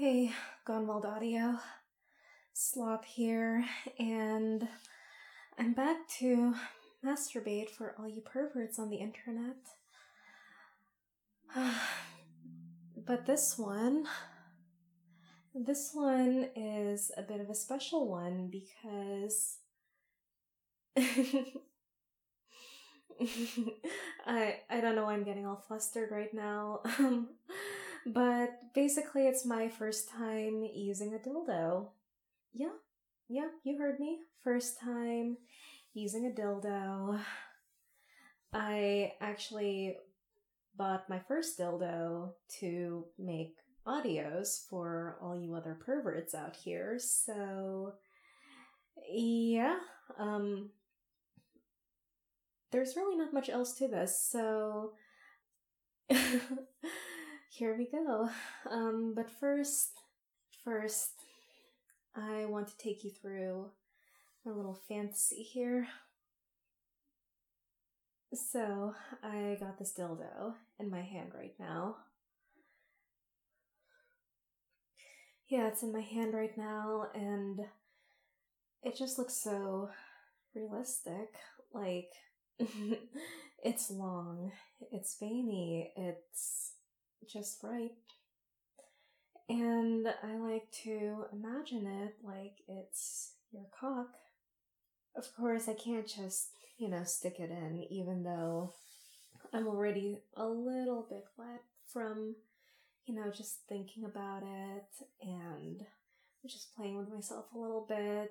Hey, Gonwald Audio, Sloth here, and I'm back to masturbate for all you perverts on the internet. But this one is a bit of a special one because I don't know why I'm getting all flustered right now. But basically it's my first time using a dildo. Yeah, you heard me. First time using a dildo. I actually bought my first dildo to make audios for all you other perverts out here, so yeah, there's really not much else to this, so here we go. But first, I want to take you through a little fantasy here. So, I got this dildo in my hand right now. Yeah, it's in my hand right now, and it just looks so realistic. Like, it's long, it's veiny, it's just right. And I like to imagine it like it's your cock. Of course, I can't just, stick it in, even though I'm already a little bit wet from, just thinking about it and just playing with myself a little bit.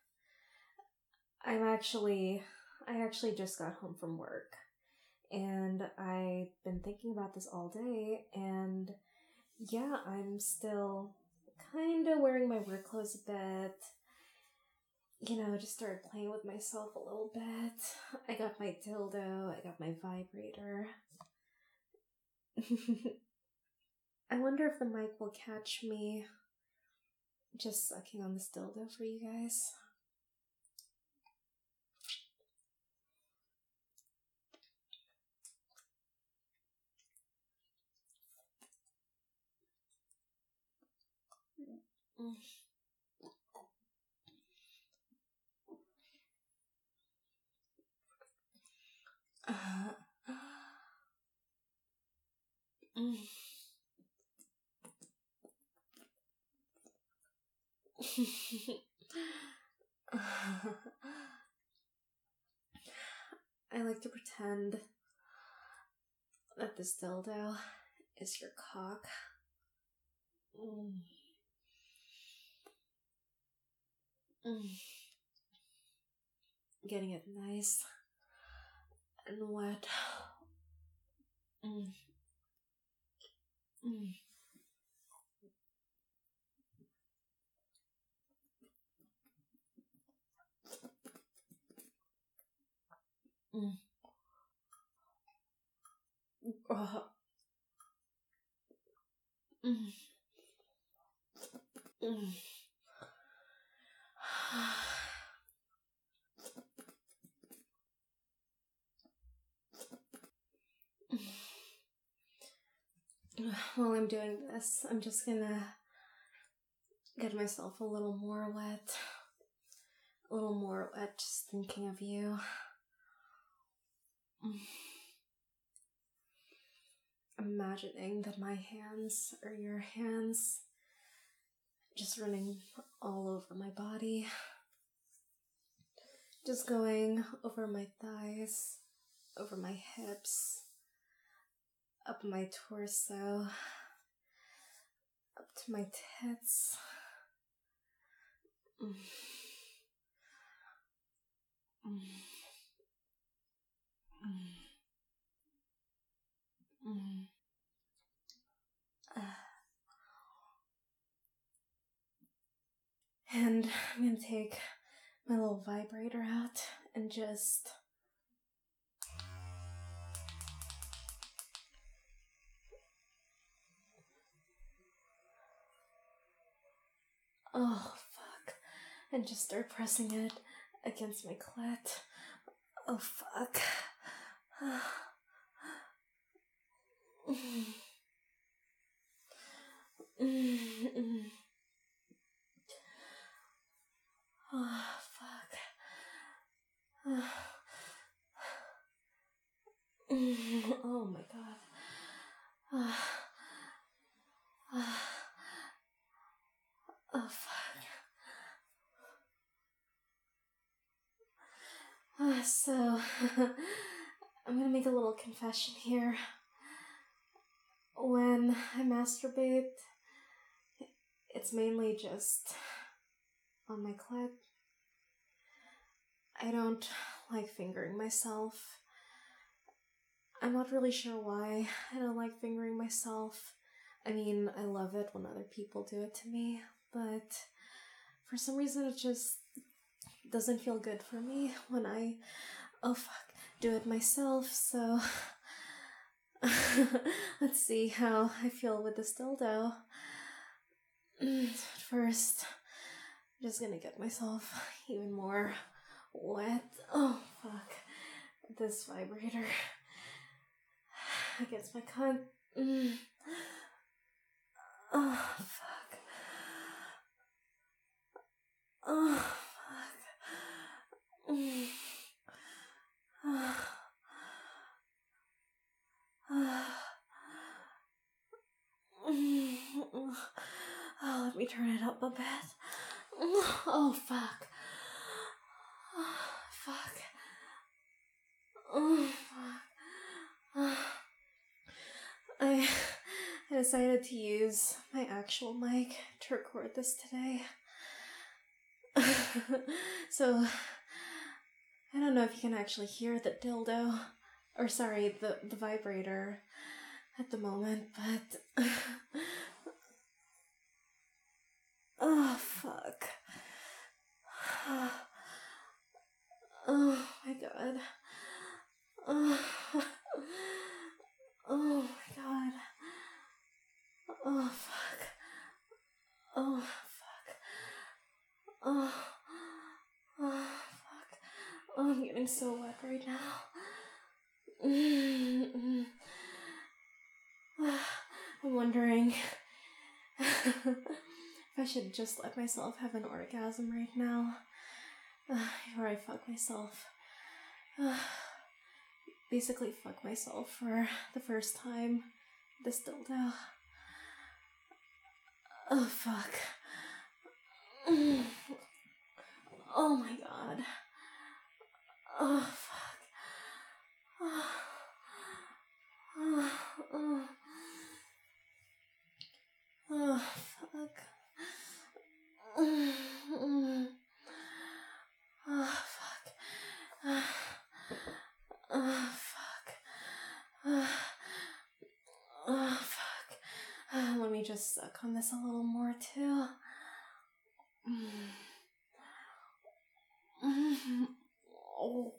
I actually just got home from work, and I've been thinking about this all day, and yeah, I'm still kind of wearing my work clothes a bit. Just started playing with myself a little bit. I got my dildo, I got my vibrator. I wonder if the mic will catch me just sucking on this dildo for you guys. I like to pretend that this dildo is your cock. Getting it nice and wet. While I'm doing this, I'm just gonna get myself a little more wet. Just thinking of you. Imagining that my hands are your hands, just running all over my body. Just going over my thighs, over my hips, up my torso, up to my tits. And I'm gonna take my little vibrator out and just... Oh, fuck. And just start pressing it against my clit. Oh, fuck. So, I'm gonna make a little confession here. When I masturbate, it's mainly just on my clit. I don't like fingering myself. I'm not really sure why I don't like fingering myself. I mean, I love it when other people do it to me, but for some reason it just doesn't feel good for me when I, do it myself, so let's see how I feel with this dildo. First, I'm just gonna get myself even more wet. Oh, fuck. This vibrator against my cunt. Oh, fuck. Oh, fuck. Oh, let me turn it up a bit. Oh, fuck. Oh, fuck. Oh, fuck. I decided to use my actual mic to record this today. So, I don't know if you can actually hear the dildo, or sorry, the vibrator at the moment, but oh, fuck. Oh my god. Oh, oh my god. Oh, fuck. Oh, fuck. Oh, fuck. Oh, I'm getting so wet right now. I'm wondering if I should just let myself have an orgasm right now. Before I fuck myself. Basically fuck myself for the first time. This dildo. Oh, fuck. Oh my god. Oh, fuck. Oh, fuck. Oh, fuck. Oh, fuck. Oh, fuck. Let me just suck on this a little more, too. Oh.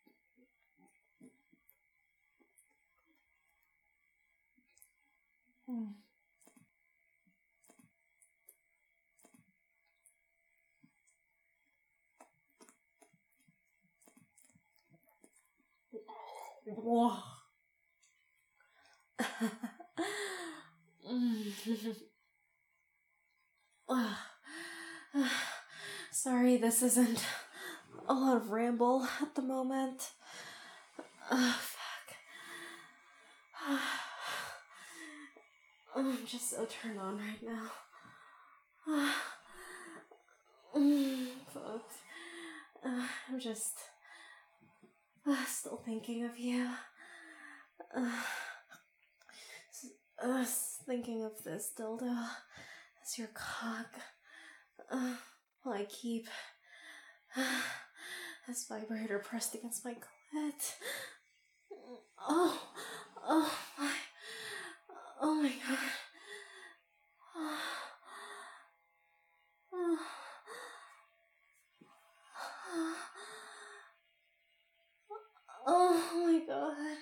Whoa. Sorry, this isn't a lot of ramble at the moment. Fuck. I'm just so turned on right now. Fuck. I'm just still thinking of you. Thinking of this dildo as your cock. While I keep this vibrator pressed against my clit. Oh my. Oh my god. Oh my god.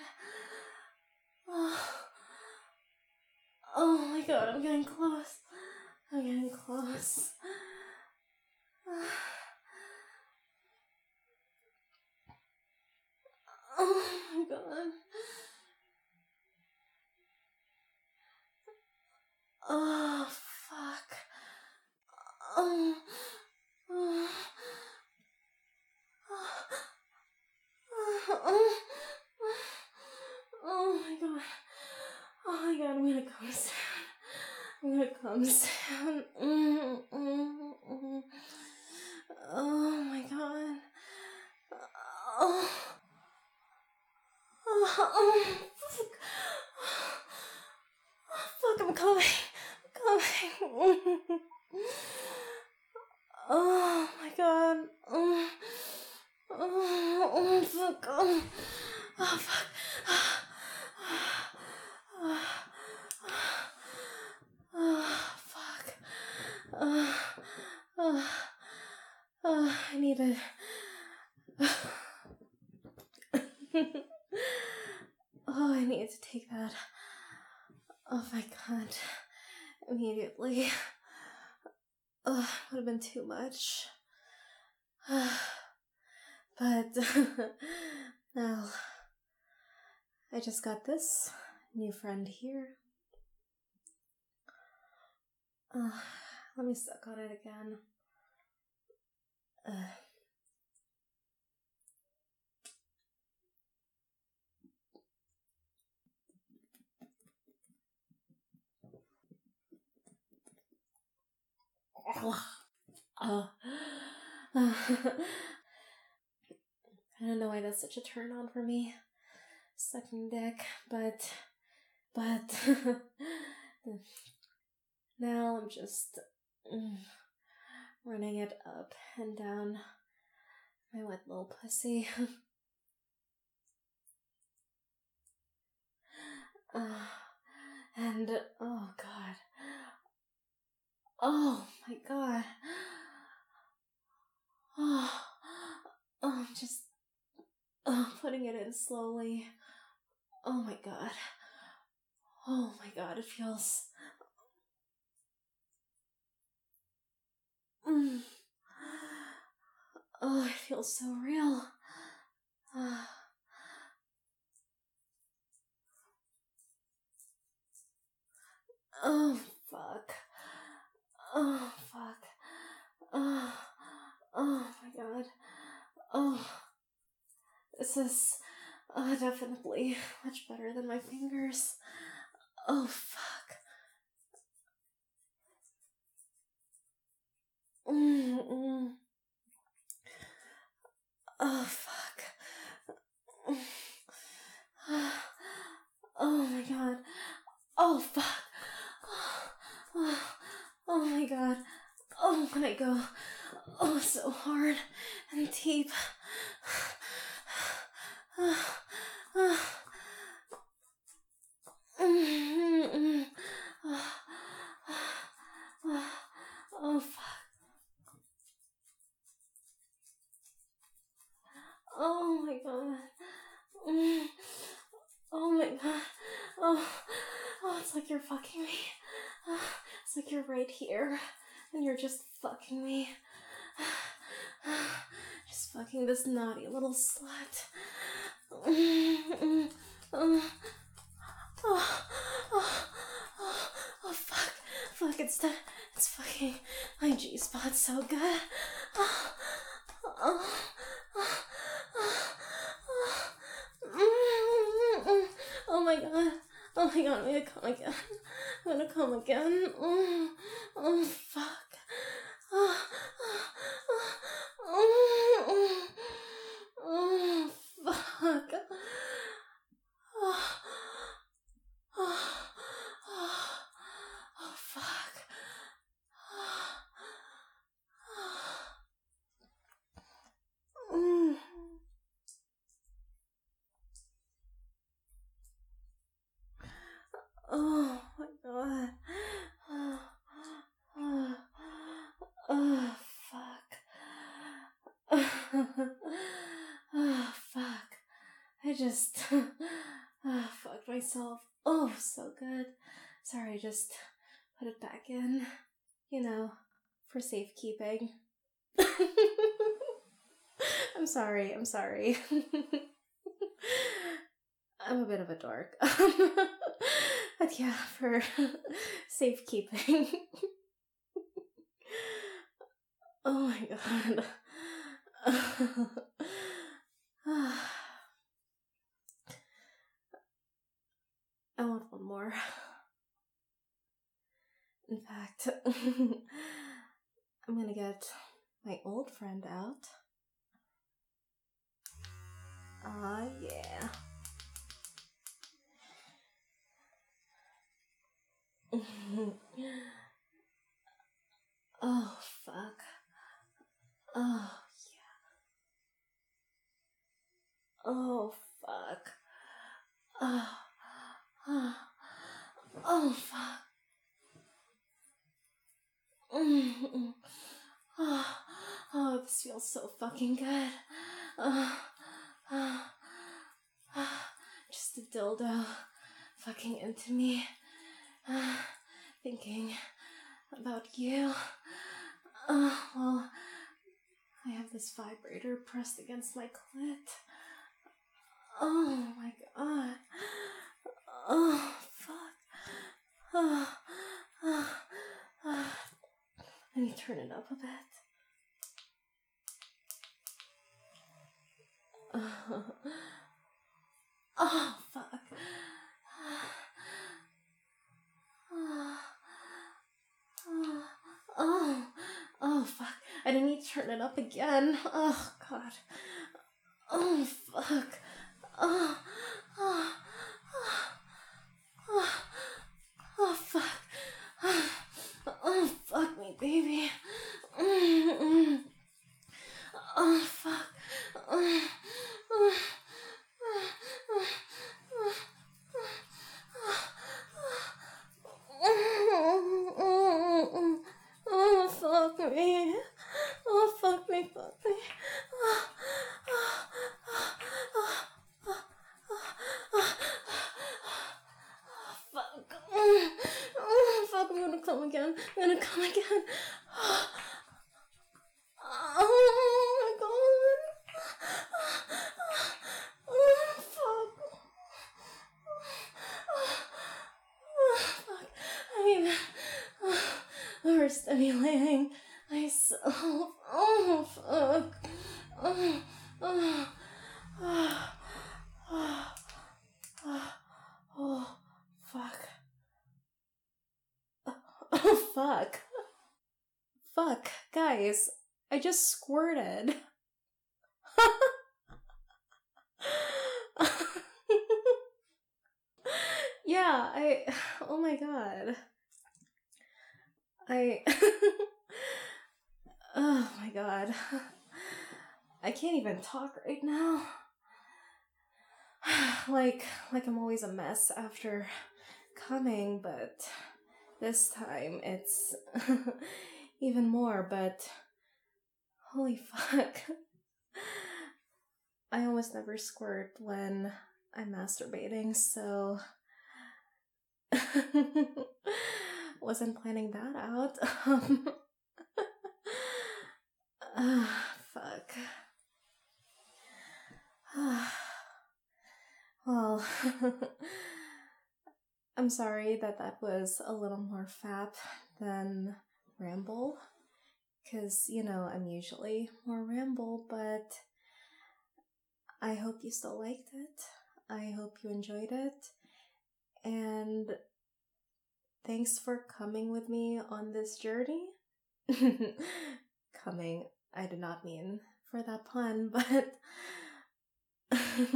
Oh my god, I'm getting close. I'm getting close. Oh my god. Oh, fuck. Oh. Oh my god. Oh my god, I'm gonna come down. I'm gonna come down. Oh my god. Oh. coming. Oh my god. Oh, fuck. Oh, fuck. Fuck. I needed. I needed to take that. Oh my god. Immediately. Would have been too much. But now I just got this new friend here. Let me suck on it again. I don't know why that's such a turn on for me, sucking dick, but now I'm just running it up and down my wet little pussy. And oh god, oh my god, I'm just putting it in slowly. Oh my god, it feels it feels so real. Oh fuck. Oh fuck. Oh my god. Oh, this is definitely much better than my fingers. Oh fuck. Oh fuck. Oh my god. Oh fuck. Oh my god. Oh my god. Oh, so hard and deep. Oh fuck. Oh my god. Oh my god. Oh, it's like you're fucking me. It's like you're right here and you're just fucking me. Just fucking this naughty little slut. Oh fuck. Fuck, it's fucking my G-spot so good. Oh my god. Oh my god, I'm gonna come again. I'm gonna come again. Oh fuck. Oh fuck. Oh fuck. Oh my god. Oh fuck. Oh fuck. I just fucked myself. Oh, so good. Sorry, I just put it back in. You know, for safekeeping. I'm sorry. I'm a bit of a dork. But yeah, for safekeeping. Oh my god. I want one more. In fact, I'm gonna get my old friend out. Yeah. Oh, fuck. Oh, oh, fuck. Oh, oh, oh fuck. Oh, oh, this feels so fucking good. Oh, oh, oh, just a dildo fucking into me. Thinking about you. Well, I have this vibrator pressed against my clit. Oh my god. Oh, fuck. Oh, oh, oh. Let me turn it up a bit. Oh, fuck. Oh, fuck. I didn't need to turn it up again. Oh, God. Oh, fuck. Oh, oh, oh, oh, fuck. Oh, fuck me, baby. Oh, fuck. Oh, fuck me. Oh, fuck me, fuck me. Fuck. Fuck, I'm gonna come again. I'm gonna come again. Oh my god. Fuck. Fuck. I'm even overstimulating myself. Oh, fuck. Oh, fuck. Oh, fuck. Fuck. Guys, I just squirted. Yeah, oh my god. Oh my god. I can't even talk right now. like I'm always a mess after coming, but this time it's even more, but holy fuck. I almost never squirt when I'm masturbating, so wasn't planning that out. Fuck. Well, I'm sorry that was a little more fap than ramble, because, I'm usually more ramble, but I hope you still liked it. I hope you enjoyed it, and thanks for coming with me on this journey. Coming, I did not mean for that pun, but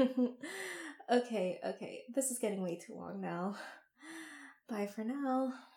okay, this is getting way too long now. Bye for now.